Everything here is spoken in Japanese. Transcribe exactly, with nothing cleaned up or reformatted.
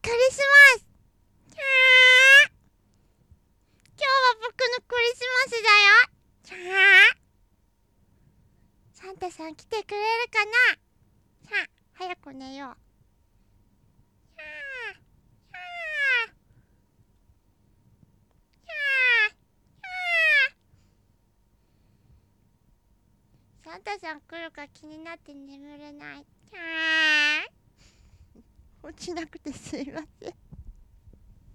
クリスマス。キャー。今日は僕のクリスマスだよ。キャー。サンタさん来てくれるかな。さあ、早く寝よう。キャー。キャー。キャー。キャー。サンタさん来るか気になって眠れない。キャー。落ちなくてすいません。